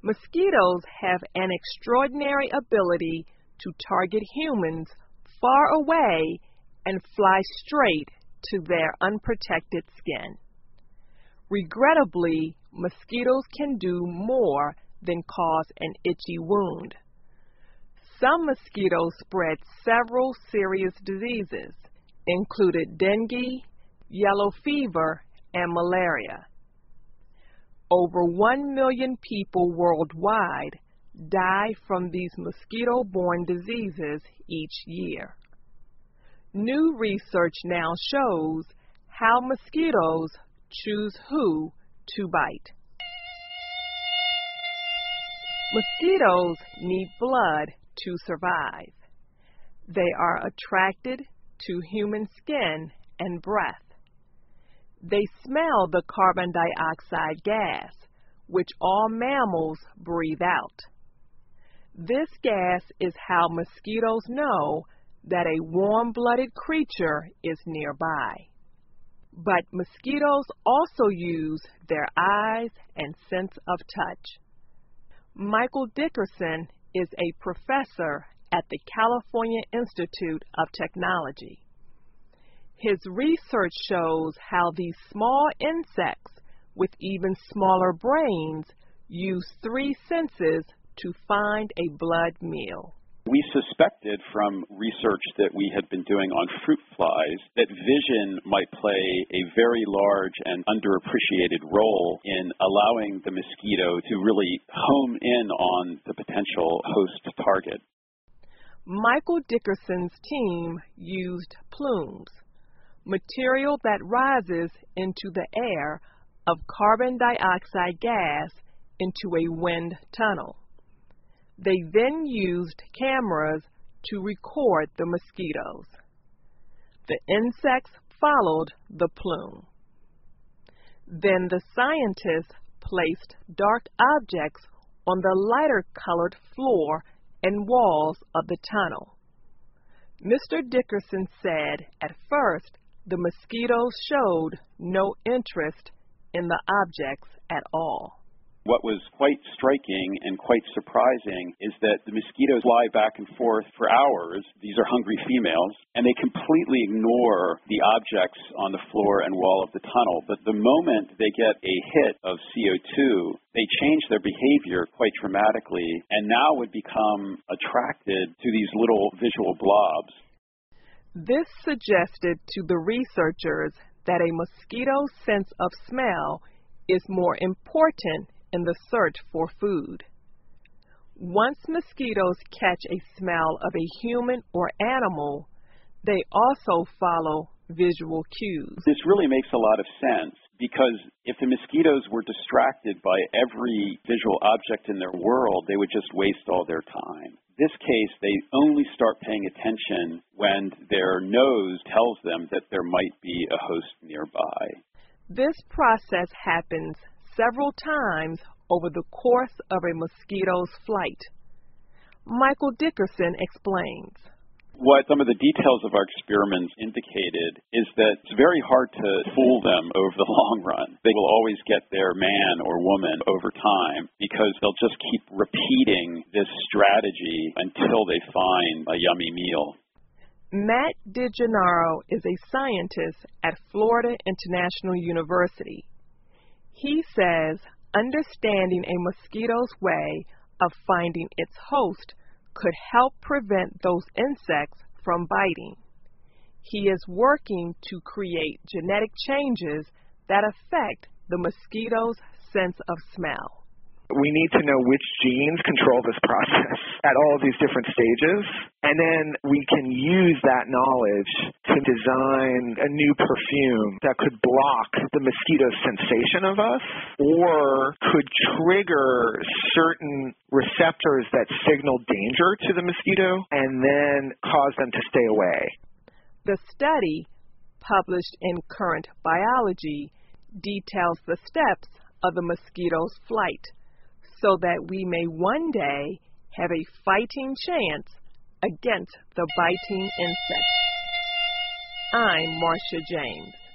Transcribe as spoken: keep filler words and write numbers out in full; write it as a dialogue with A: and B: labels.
A: Mosquitoes have an extraordinary ability to target humans far away and fly straight to their unprotected skin. Regrettably, mosquitoes can do more than cause an itchy wound. Some mosquitoes spread several serious diseases, including dengue, yellow fever, and malaria. Over one million people worldwide die from these mosquito-borne diseases each year. New research now shows how mosquitoes choose who to bite. Mosquitoes need blood to survive. They are attracted to human skin and breath. They smell the carbon dioxide gas, which all mammals breathe out. This gas is how mosquitoes know that a warm-blooded creature is nearby. But mosquitoes also use their eyes and sense of touch. Michael Dickerson is a professor at the California Institute of Technology. His research shows how these small insects with even smaller brains use three senses to find a blood meal.
B: We suspected from research that we had been doing on fruit flies that vision might play a very large and underappreciated role in allowing the mosquito to really home in on the potential host target.
A: Michael Dickerson's team used plumes, material that rises into the air of carbon dioxide gas into a wind tunnel. They then used cameras to record the mosquitoes. The insects followed the plume. Then the scientists placed dark objects on the lighter-colored floor and walls of the tunnel. Mister Dickerson said at first the mosquitoes showed no interest in the objects at all.
B: What was quite striking and quite surprising is that the mosquitoes fly back and forth for hours. These are hungry females, and they completely ignore the objects on the floor and wall of the tunnel. But the moment they get a hit of C O two, they change their behavior quite dramatically and now would become attracted to these little visual blobs.
A: This suggested to the researchers that a mosquito's sense of smell is more important in the search for food. Once mosquitoes catch a smell of a human or animal, they also follow visual cues.
B: This really makes a lot of sense because if the mosquitoes were distracted by every visual object in their world, they would just waste all their time. In this case, they only start paying attention when their nose tells them that there might be a host nearby.
A: This process happens several times over the course of a mosquito's flight. Michael Dickerson explains.
B: What some of the details of our experiments indicated is that it's very hard to fool them over the long run. They will always get their man or woman over time because they'll just keep repeating this strategy until they find a yummy meal.
A: Matt DeGennaro is a scientist at Florida International University. He says understanding a mosquito's way of finding its host could help prevent those insects from biting. He is working to create genetic changes that affect the mosquito's sense of smell.
C: We need to know which genes control this process at all of these different stages, and then we can use that knowledge to design a new perfume that could block the mosquito's sensation of us or could trigger certain receptors that signal danger to the mosquito and then cause them to stay away.
A: The study, published in Current Biology, details the steps of the mosquito's flight, so that we may one day have a fighting chance against the biting insects. I'm Marcia James.